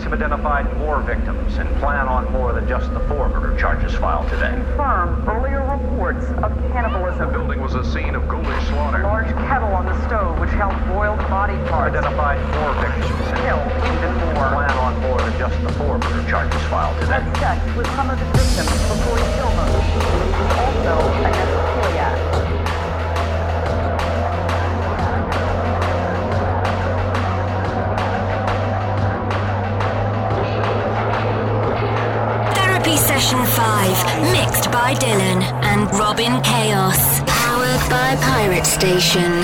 have identified more victims and plan on more than just the 4 murder charges filed today. Confirm earlier reports of cannibalism. The building was a scene of ghoulish slaughter. A large kettle on the stove which held boiled body parts. Identified more victims and Killed even more. plan on more than just the 4 murder charges filed today. Had sex with some of the victims before he killed them. Also a necrophiliac. Session 5, mixed by Dylan and Robin Chaos. Powered by Pirate Station.